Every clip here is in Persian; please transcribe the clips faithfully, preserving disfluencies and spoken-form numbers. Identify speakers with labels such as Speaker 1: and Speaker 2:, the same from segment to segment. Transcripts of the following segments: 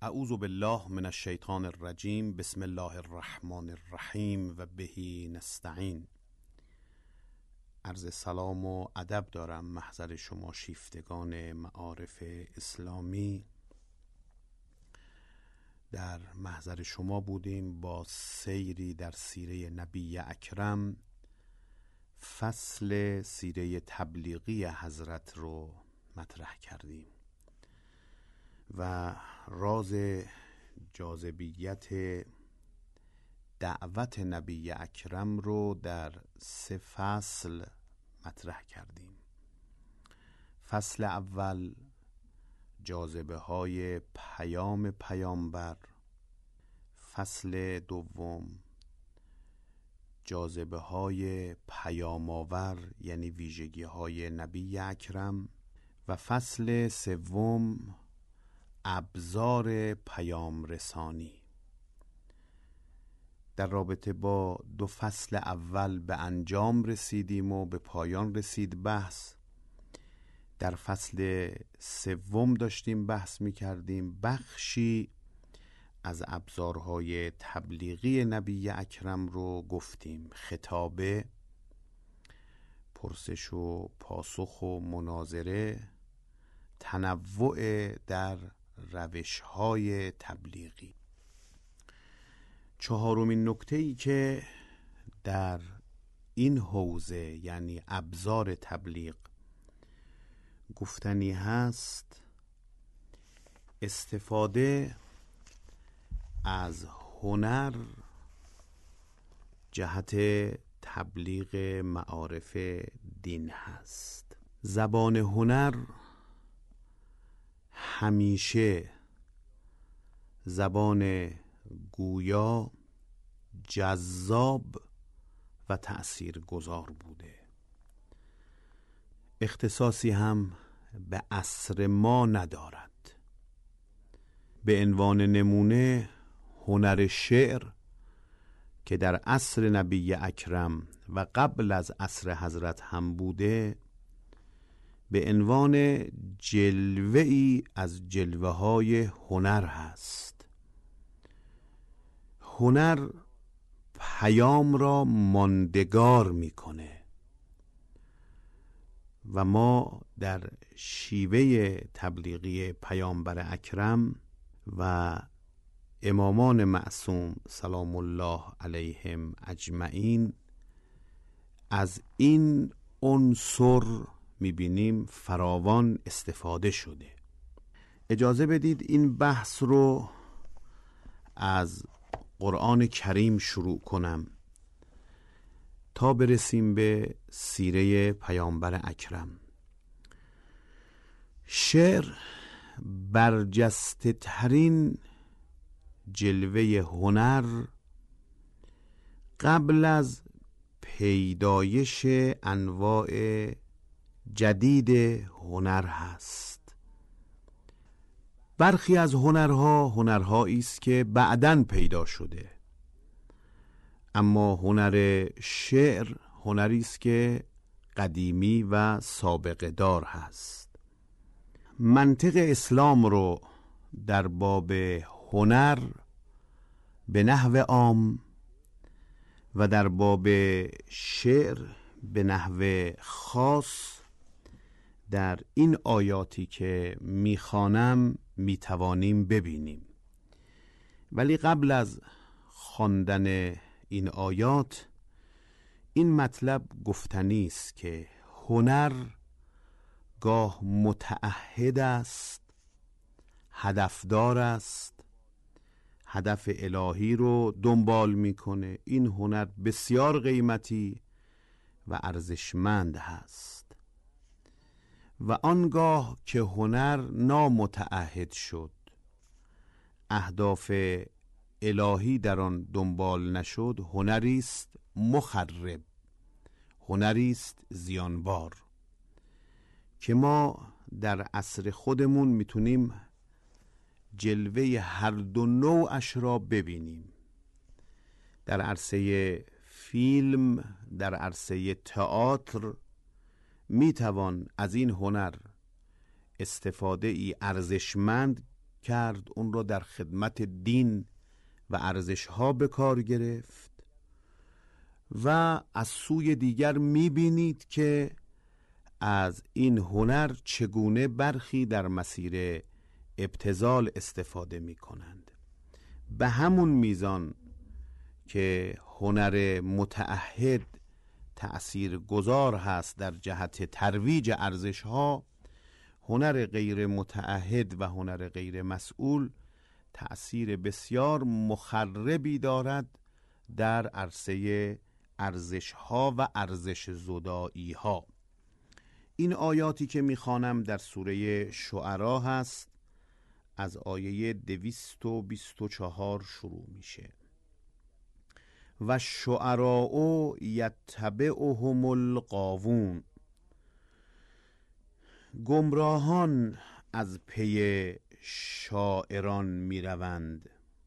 Speaker 1: اعوذ بالله من الشیطان الرجیم. بسم الله الرحمن الرحیم و بهی نستعین. عرض سلام و ادب دارم محضر شما شیفتگان معارف اسلامی. در محضر شما بودیم با سیری در سیره نبی اکرم، فصل سیره تبلیغی حضرت رو مطرح کردیم و راز جاذبیت دعوت نبی اکرم رو در سه فصل مطرح کردیم. فصل اول جاذبه های پیام پیامبر، فصل دوم جاذبه های پیام آور یعنی ویژگی های نبی اکرم و فصل سوم ابزار پیام رسانی. در رابطه با دو فصل اول به انجام رسیدیم و به پایان رسید بحث. در فصل سوم داشتیم بحث می کردیم، بخشی از ابزارهای تبلیغی نبی اکرم رو گفتیم: خطابه، پرسش و پاسخ و مناظره، تنوع در روش‌های تبلیغی. چهارمین نکته‌ای که در این حوزه یعنی ابزار تبلیغ گفتنی هست، استفاده از هنر جهت تبلیغ معارف دین هست. زبان هنر همیشه زبان گویا، جذاب و تأثیرگذار بوده. اختصاصی هم به عصر ما ندارد. به عنوان نمونه هنر شعر که در عصر نبی اکرم و قبل از عصر حضرت هم بوده، به عنوان جلوه‌ای از جلوه های هنر هست. هنر پیام را ماندگار میکنه و ما در شیوه تبلیغی پیامبر اکرم و امامان معصوم سلام الله علیهم اجمعین از این عنصر میبینیم فراوان استفاده شده. اجازه بدید این بحث رو از قرآن کریم شروع کنم تا برسیم به سیره پیامبر اکرم. شعر برجسته ترین جلوه هنر قبل از پیدایش انواع جدید هنر هست. برخی از هنرها هنرهایی است که بعداً پیدا شده، اما هنر شعر هنری است که قدیمی و سابقه دار هست. منطق اسلام رو در باب هنر به نحو عام و در باب شعر به نحو خاص در این آیاتی که میخوانم میتوانیم ببینیم. ولی قبل از خواندن این آیات این مطلب گفتنی است که هنر گاه متعهد است، هدفدار است، هدف الهی رو دنبال میکنه. این هنر بسیار قیمتی و ارزشمند هست. و آنگاه که هنر نامتعهد شد، اهداف الهی در آن دنبال نشد، هنری است مخرب، هنری است زیانبار که ما در عصر خودمون میتونیم جلوه هر دو نوعش را ببینیم. در عرصه فیلم، در عرصه تئاتر میتوان از این هنر استفاده ای ارزشمند کرد، اون رو در خدمت دین و ارزش‌ها به کار گرفت. و از سوی دیگر می‌بینید که از این هنر چگونه برخی در مسیر ابتذال استفاده می‌کنند. به همون میزان که هنر متعهد تأثیر گذار هست در جهت ترویج ارزش‌ها، هنر غیر متعهد و هنر غیر مسئول تأثیر بسیار مخربی دارد در عرصه ارزش‌ها و ارزش زدایی‌ها. این آیاتی که میخوانم در سوره شعرا هست، از آیه دویست و بیست و چهار شروع میشه. و شعراء یتبعهم الغاوون، گمراهان از پی شاعران میروند.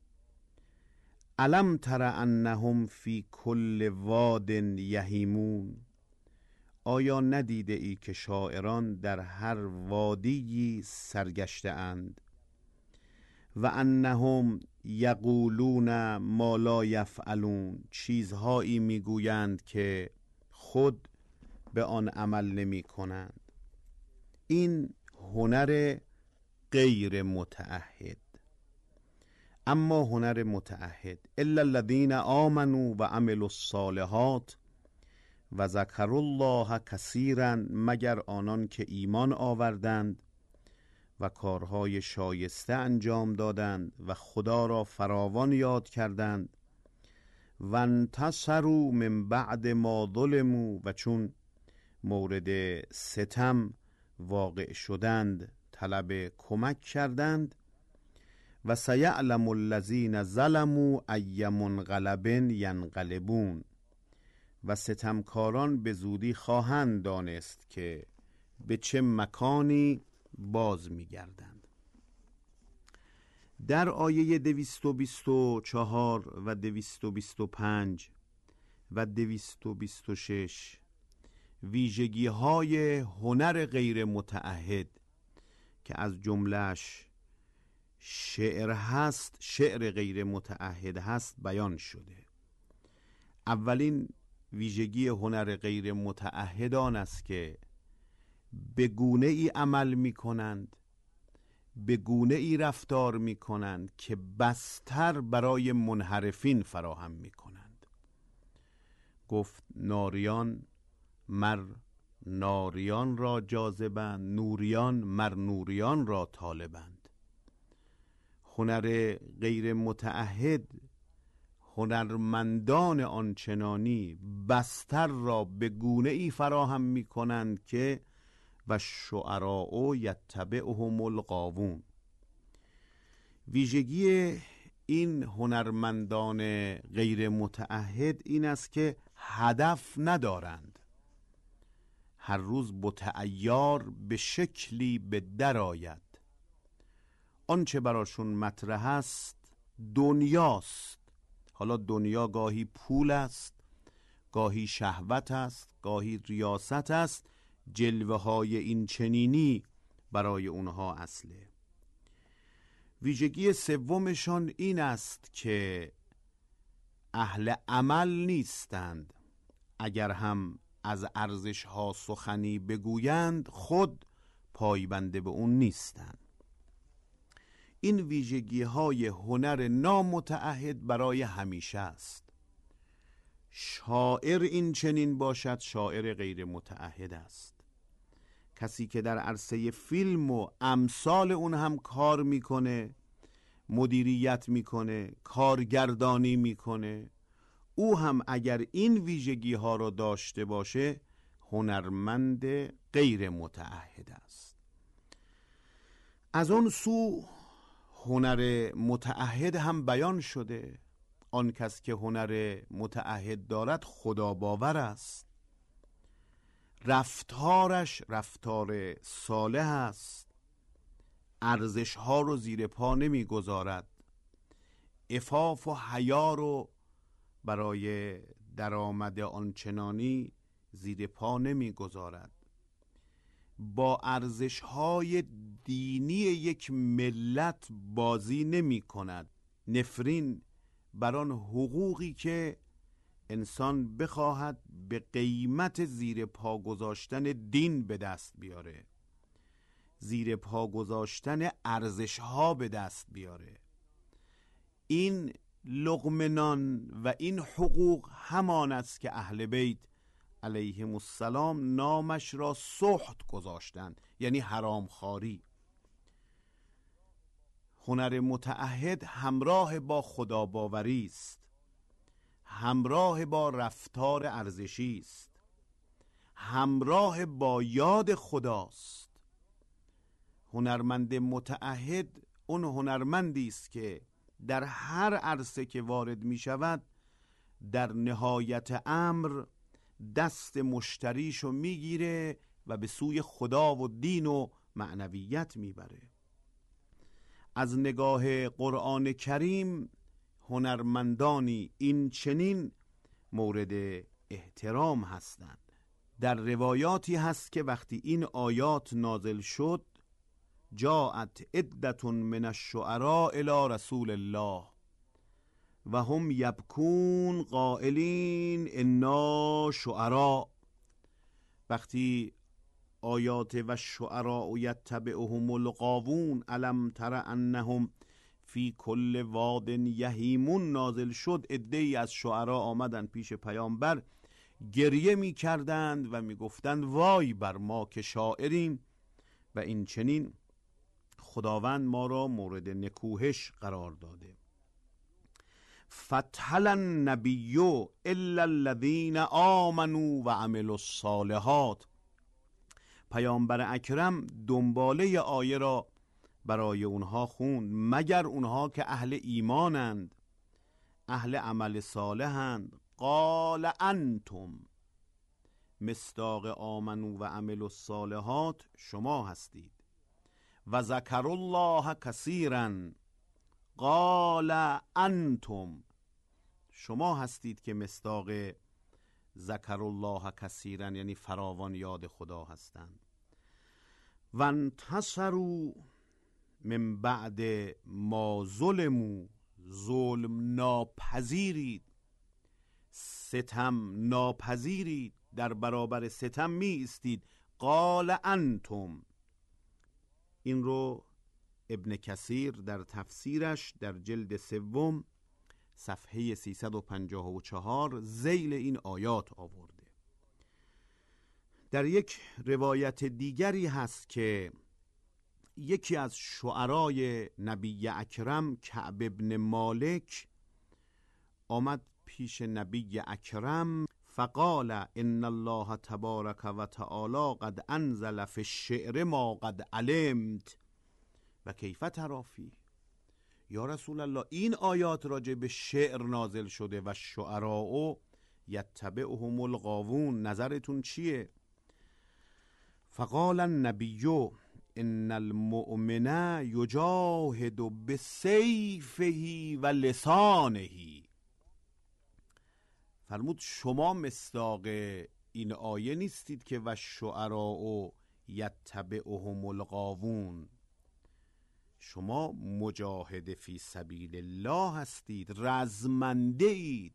Speaker 1: الم تر انهم فی کل واد یهیمون، آیا ندیده ای که شاعران در هر وادی سرگشته اند؟ و انهم یقولون ما لا یفعلون، چیزهایی میگویند که خود به آن عمل نمی کنند. این هنر غیر متعهد. اما هنر متعهد، الا الذین آمنوا و عملوا الصالحات و ذکروا الله کثیرا، مگر آنان که ایمان آوردند و کارهای شایسته انجام دادند و خدا را فراوان یاد کردند. و انتصروا من بعد ما ظلموا، و چون مورد ستم واقع شدند طلب کمک کردند. و سیعلم الذین ظلموا ای منقلب ینقلبون، و ستمکاران به زودی خواهند دانست که به چه مکانی باز می‌گردند. در آیه دویست و بیست و چهار و دویست و بیست و پنج و دویست و بیست و شش ویژگی‌های هنر غیر متعهد که از جمله‌اش شعر هست، شعر غیر متعهد هست، بیان شده. اولین ویژگی هنر غیر متعهد آن است که به گونه ای عمل می کنند، به گونه ای رفتار می کنند که بستر برای منحرفین فراهم می کنند. گفت ناریان مر ناریان را جاذبند، نوریان مر نوریان را طالبند. هنر غیر متعهد، هنرمندان آنچنانی بستر را به گونه ای فراهم می کنند که و شعراء یتبعهم الغاوون. ویژگی این هنرمندان غیر متعهد این است که هدف ندارند. هر روز بتعیار به شکلی به در آید. آنچه براشون مطرح است دنیاست. حالا دنیا گاهی پول است، گاهی شهوت است، گاهی ریاست است. جلوه های این چنینی برای اونها اصله. ویژگی سومشان این است که اهل عمل نیستند. اگر هم از ارزش ها سخنی بگویند خود پایبنده به اون نیستند. این ویژگی های هنر نامتعهد برای همیشه است. شاعر این چنین باشد، شاعر غیر متعهد است. کسی که در عرصه فیلم و امثال اون هم کار میکنه، مدیریت میکنه، کارگردانی میکنه، او هم اگر این ویژگی ها را داشته باشه هنرمند غیر متعهد است. از اون سو هنر متعهد هم بیان شده. آن کس که هنر متعهد دارد خدا باور است. رفتارش رفتار صالح است. ارزش ها رو زیر پا نمی گذارد. عفاف و حیا رو برای درآمد آنچنانی زیر پا نمی گذارد. با ارزش‌های دینی یک ملت بازی نمی کند. نفرین بر آن حقوقی که انسان بخواهد به قیمت زیر پا گذاشتن دین به دست بیاره، زیر پا گذاشتن ارزش‌ها به دست بیاره. این لقمه نان و این حقوق همان است که اهل بیت علیهم السلام نامش را سحت گذاشتند، یعنی حرام خواری. هنر متعهد همراه با خداباوری است، همراه با رفتار ارزشی است، همراه با یاد خداست. هنرمند متعهد اون هنرمندی است که در هر عرصه که وارد می شود در نهایت امر دست مشتریشو میگیره و به سوی خدا و دین و معنویت میبره. از نگاه قرآن کریم هنرمندانی این چنین مورد احترام هستند. در روایاتی هست که وقتی این آیات نازل شد، جاءت عدة من الشعراء الی رسول الله و هم یبکون قائلین انا شعراء. وقتی آیات و شعراء یتبعهم الغاوون الم تر انهم فی کل واد یهیمون نازل شد، عده‌ای از شعرا آمدن پیش پیامبر، گریه می کردند و می گفتند وای بر ما که شاعریم و این چنین خداوند ما را مورد نکوهش قرار داده. فتحل النبی الا الذین آمنوا و عملوا الصالحات. پیامبر اکرم دنباله آیه را برای اونها خوند، مگر اونها که اهل ایمانند، اهل عمل صالحند. قال انتم، مصداق آمنوا و عملوا الصالحات شما هستید. و ذکر الله کثیرا، قال انتم، شما هستید که مصداق ذکر الله کثیرا یعنی فراوان یاد خدا هستند. و انتصروا من بعد ما ظلموا، ظلم ناپذیرید، ستم ناپذیرید، در برابر ستم می ایستید. قال انتم، این رو ابن کثیر در تفسیرش در جلد سوم صفحه سیصد و پنجاه و چهار ذیل این آیات آورده. در یک روایت دیگری هست که یکی از شعرای نبی اکرم کعب ابن مالک آمد پیش نبی اکرم فقال ان الله تبارک و تعالی قد انزل فی الشعر ما قد علمت و کیف تری فیه. یا رسول الله، این آیات راجع به شعر نازل شده و شعراء یتبعهم الغاوون، نظرتون چیه؟ فقال النبی ان المؤمن یجاهد بسیفه و لسانه. فرمود شما مصداق این آیه نیستید که و شعراء یتبعهم الغاوون، شما مجاهد فی سبیل الله هستید، رزمنده اید،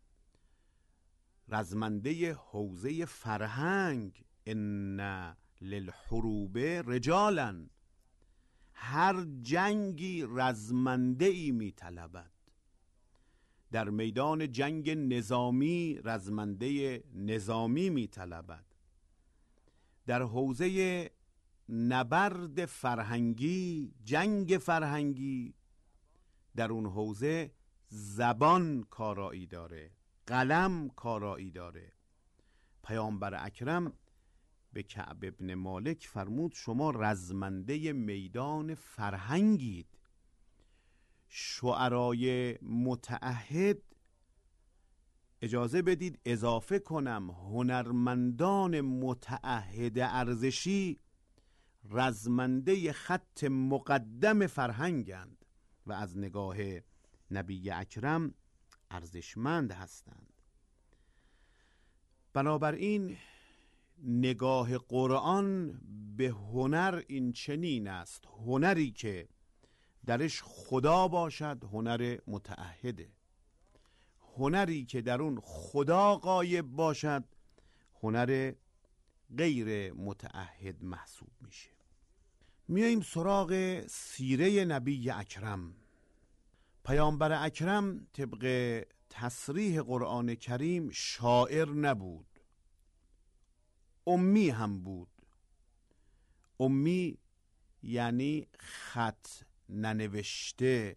Speaker 1: رزمنده حوزه فرهنگ. ان للحروب رجالا، هر جنگی رزمنده ای می طلبد. در میدان جنگ نظامی رزمنده نظامی می طلبد. در حوزه نبرد فرهنگی، جنگ فرهنگی، در اون حوزه زبان کارایی داره، قلم کارایی داره. پیامبر اکرم به کعب ابن مالک فرمود شما رزمنده میدان فرهنگید. شعرای متعهد، اجازه بدید اضافه کنم، هنرمندان متعهد ارزشی رزمنده خط مقدم فرهنگند و از نگاه نبی اکرم ارزشمند هستند. بنابراین نگاه قرآن به هنر این چنین است: هنری که درش خدا باشد هنر متعهده، هنری که در اون خدا غایب باشد هنر غیر متعهد محسوب میشه. میاییم سراغ سیره نبی اکرم. پیامبر اکرم طبق تصریح قرآن کریم شاعر نبود، امی هم بود. امی یعنی خط ننوشته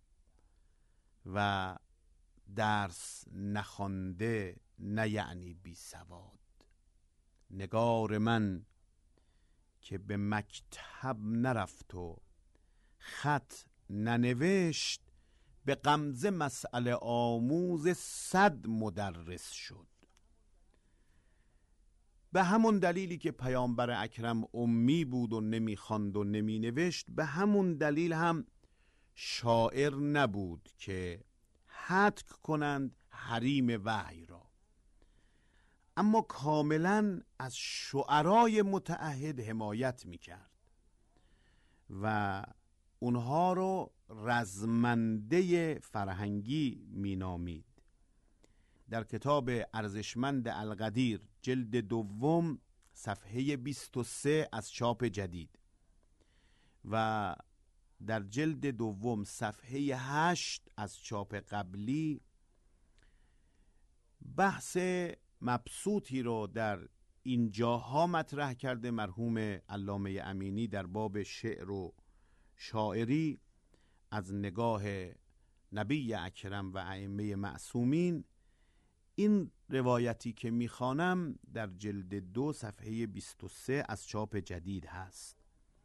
Speaker 1: و درس نخوانده، نه یعنی بی سواد. نگار من که به مکتب نرفت و خط ننوشت، به غمزه مسئله آموز صد مدرس شد. به همون دلیلی که پیامبر اکرم امی بود و نمیخواند و نمی نوشت، به همون دلیل هم شاعر نبود که حتک کنند حریم وحی را، اما کاملا از شعرای متعهد حمایت میکرد و اونها رو رزمنده فرهنگی مینامید. در کتاب ارزشمند القدیر جلد دوم صفحه بیست و سه از چاپ جدید و در جلد دوم صفحه هشت از چاپ قبلی بحث مبسوطی رو در این جاها مطرح کرده مرحوم علامه امینی در باب شعر و شاعری از نگاه نبی اکرم و ائمه معصومین. این روایتی که میخوانم در جلد دو صفحه بیست و سه از چاپ جدید هست.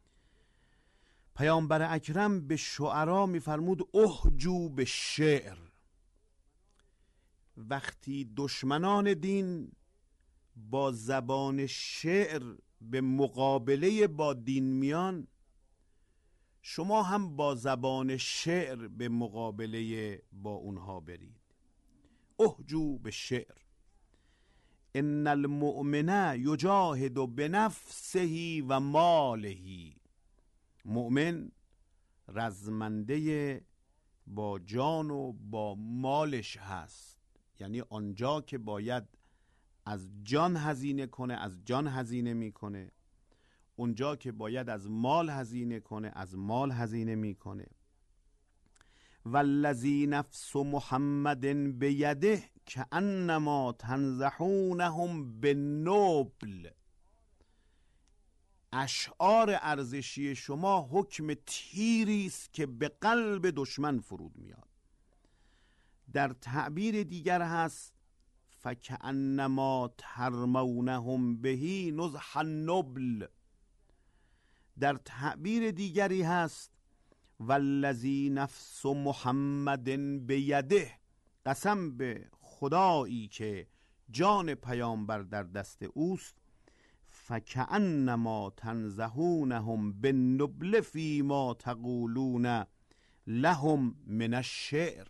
Speaker 1: پیامبر اکرم به شعرا میفرمود احجو به شعر. وقتی دشمنان دین با زبان شعر به مقابله با دین میان، شما هم با زبان شعر به مقابله با اونها برید. احجو به شعر. ان المؤمن یجاهد بنفسه و ماله. مؤمن رزمنده با جان و با مالش هست، یعنی آنجا که باید از جان هزینه کنه از جان هزینه میکنه، اونجا که باید از مال هزینه کنه از مال هزینه میکنه. والذی نفس محمد بیده کانما تنزحونهم بالنبل. اشعار ارزشی شما حکم تیری است که به قلب دشمن فرود میاد. در تعبیر دیگر هست فکأنما ترمونهم بهی نزح النبل. در تعبیر دیگری هست والذی نفس محمد بیده، قسم به خدایی که جان پیامبر در دست اوست، فکأنما تنزحونهم بالنبل فیما تقولون لهم من الشعر.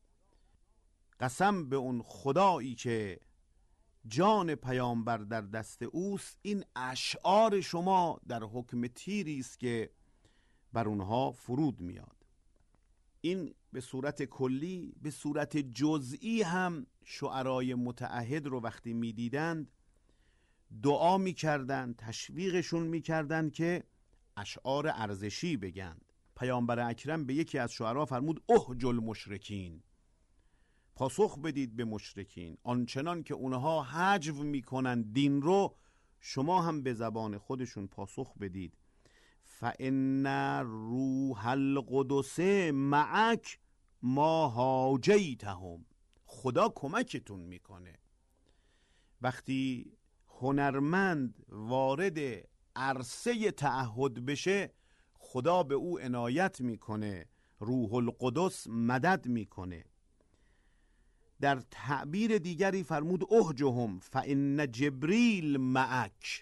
Speaker 1: قسم به اون خدایی که جان پیامبر در دست اوست، این اشعار شما در حکم تیری است که بر اونها فرود میاد. این به صورت کلی. به صورت جزئی هم شعرای متعهد رو وقتی میدیدند دعا میکردند، تشویقشون میکردند که اشعار ارزشی بگند. پیامبر اکرم به یکی از شعرا فرمود احجل المشرکین. پاسخ بدید به مشرکین، آنچنان که اونها حجو میکنن دین رو، شما هم به زبان خودشون پاسخ بدید. فإن روح القدس معک ما حاجیتهم. خدا کمکتون میکنه. وقتی هنرمند وارد عرصه تعهد بشه، خدا به او عنایت میکنه، روح القدس مدد میکنه. در تعبیر دیگری فرمود احجهم فإن جبریل معک.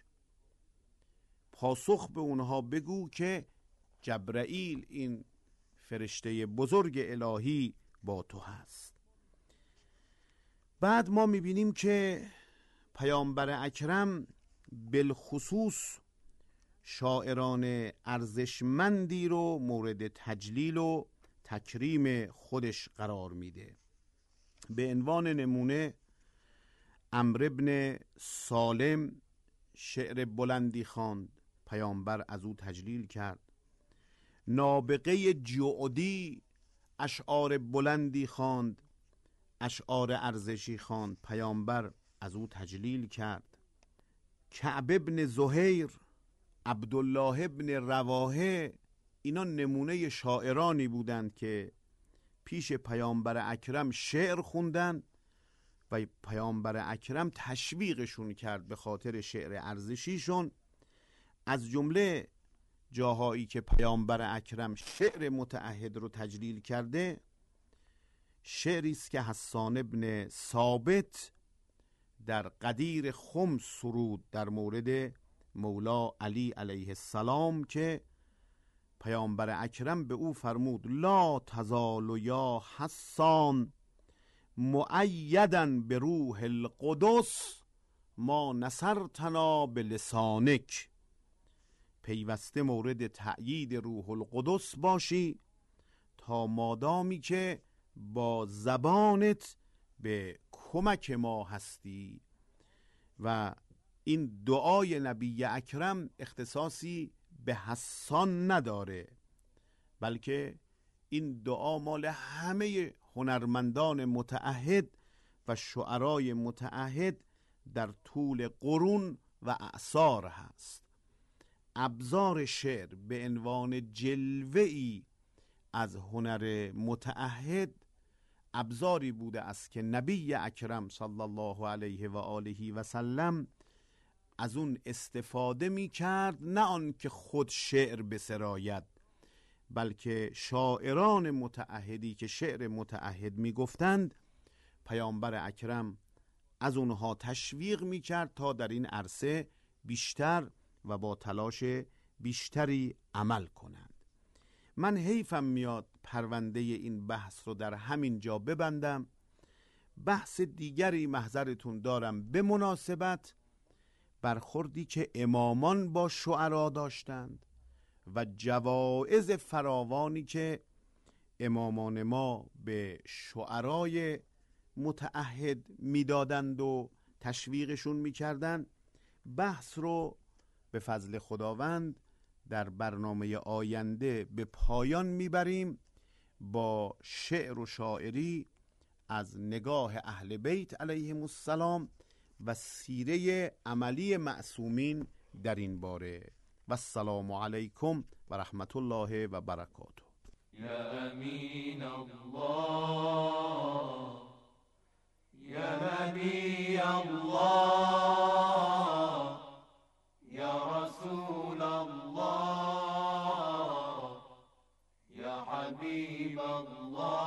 Speaker 1: پاسخ به اونها بگو که جبرائیل، این فرشته بزرگ الهی، با تو هست. بعد ما میبینیم که پیامبر اکرم بالخصوص شاعران ارزشمندی رو مورد تجلیل و تکریم خودش قرار میده. به عنوان نمونه عمرو بن سالم شعر بلندی خواند، پیامبر از او تجلیل کرد. نابغه جعدی اشعار بلندی خواند، اشعار ارزشی خواند، پیامبر از او تجلیل کرد. کعب بن زهیر، عبدالله بن رواحه، اینا نمونه شاعرانی بودند که پیش پیامبر اکرم شعر خوندن و پیامبر اکرم تشویقشون کرد به خاطر شعر ارزشیشون. از جمله جاهایی که پیامبر اکرم شعر متعهد رو تجلیل کرده، شعری است که حسان ابن ثابت در قدیر خم سرود در مورد مولا علی علیه السلام که پیامبر اکرم به او فرمود لا تزال یا حسان مؤیدن به روح القدس ما نصرتنا بلسانک، پیوسته مورد تأیید روح القدس باشی تا مادامی که با زبانت به کمک ما هستی. و این دعای نبی اکرم اختصاصی به حسان نداره، بلکه این دعا مال همه هنرمندان متعهد و شعرای متعهد در طول قرون و اعصار هست. ابزار شعر به عنوان جلوه‌ای از هنر متعهد ابزاری بوده است که نبی اکرم صلی الله علیه و آله و سلم از اون استفاده می کرد، نه آن که خود شعر بسراید، بلکه شاعران متعهدی که شعر متعهد می گفتند پیامبر اکرم از اونها تشویق می کرد تا در این عرصه بیشتر و با تلاش بیشتری عمل کنند. من حیفم میاد پرونده این بحث رو در همین جا ببندم. بحث دیگری محضرتون دارم به مناسبت برخوردی که امامان با شعرا داشتند و جوایز فراوانی که امامان ما به شعرای متعهد میدادند و تشویقشون میکردند. بحث رو به فضل خداوند در برنامه آینده به پایان میبریم با شعر و شاعری از نگاه اهل بیت علیهم السلام و سیره عملی معصومین در این باره. و السلام علیکم و رحمت الله و برکاته.
Speaker 2: یا امین الله، یا نبی الله، یا رسول الله، یا حبیب الله.